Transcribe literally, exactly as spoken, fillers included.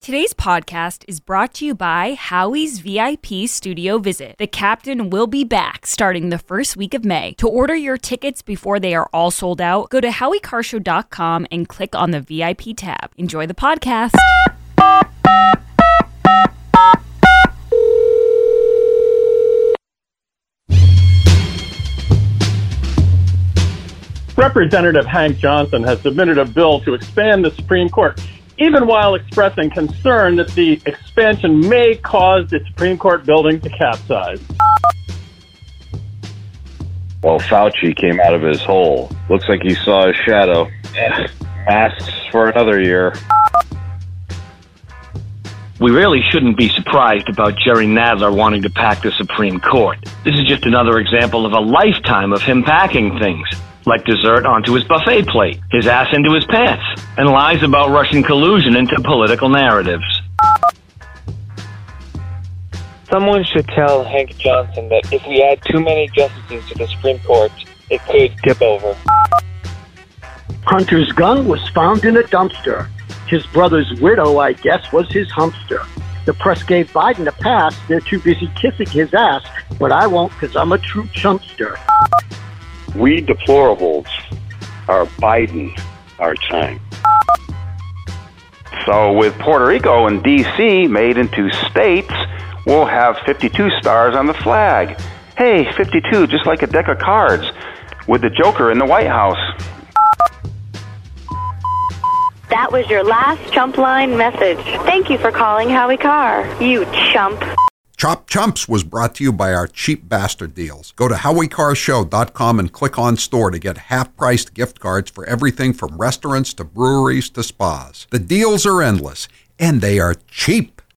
Today's podcast is brought to you by Howie's V I P Studio Visit. The Captain will be back starting the first week of May. To order your tickets before they are all sold out, go to howie car show dot com and click on the V I P tab. Enjoy the podcast. Representative Hank Johnson has submitted a bill to expand the Supreme Court, even while expressing concern that the expansion may cause the Supreme Court building to capsize. Well, Fauci came out of his hole. Looks like he saw his shadow. Eh, masks for another year. We really shouldn't be surprised about Jerry Nadler wanting to pack the Supreme Court. This is just another example of a lifetime of him packing things, like dessert onto his buffet plate, his ass into his pants, and lies about Russian collusion into political narratives. Someone should tell Hank Johnson that if we add too many justices to the Supreme Court, it could tip over. Hunter's gun was found in a dumpster. His brother's widow, I guess, was his humpster. The press gave Biden a pass. They're too busy kissing his ass, but I won't because I'm a true chumpster. We deplorables are Biden our time. So with Puerto Rico and D C made into states, we'll have fifty-two stars on the flag. Hey, fifty-two, just like a deck of cards, with the Joker in the White House. That was your last chump line message. Thank you for calling Howie Carr, you chump. Chop Chumps was brought to you by our cheap bastard deals. Go to howie car show dot com and click on store to get half-priced gift cards for everything from restaurants to breweries to spas. The deals are endless, and they are cheap.